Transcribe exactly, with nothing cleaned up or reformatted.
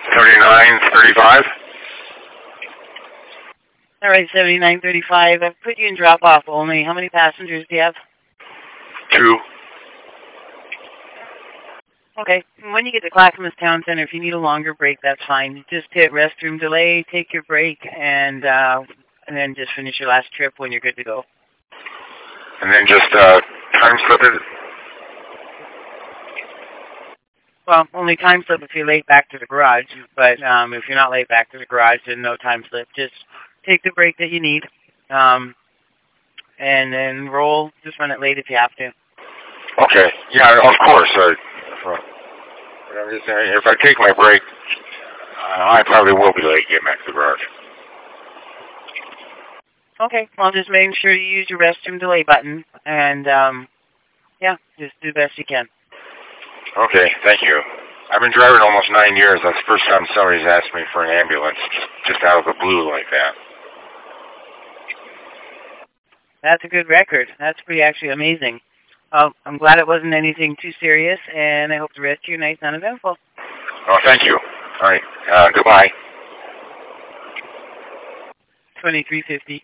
seventy-nine thirty-five. All right, seventy-nine thirty-five. I've put you in drop-off only. How many passengers do you have? Two. Okay. When you get to Clackamas Town Center, if you need a longer break, that's fine. Just hit restroom delay, take your break, and uh, and then just finish your last trip when you're good to go. And then just uh, time slip it? Well, only time slip if you're late back to the garage. But um, if you're not late back to the garage, then no time slip. Just take the break that you need, um, and then roll. Just run it late if you have to. Okay. Yeah, of course. Uh, I'm just saying, if I take my break, uh, I probably will be late getting back to the garage. Okay. Well, just making sure you use your restroom delay button, and um, yeah, just do the best you can. Okay. Thank you. I've been driving almost nine years. That's the first time somebody's asked me for an ambulance, just, just out of the blue like that. That's a good record. That's pretty actually amazing. Well, I'm glad it wasn't anything too serious, and I hope the rest of your night's uneventful. Oh, thank you. All right. Uh, goodbye. twenty-three fifty.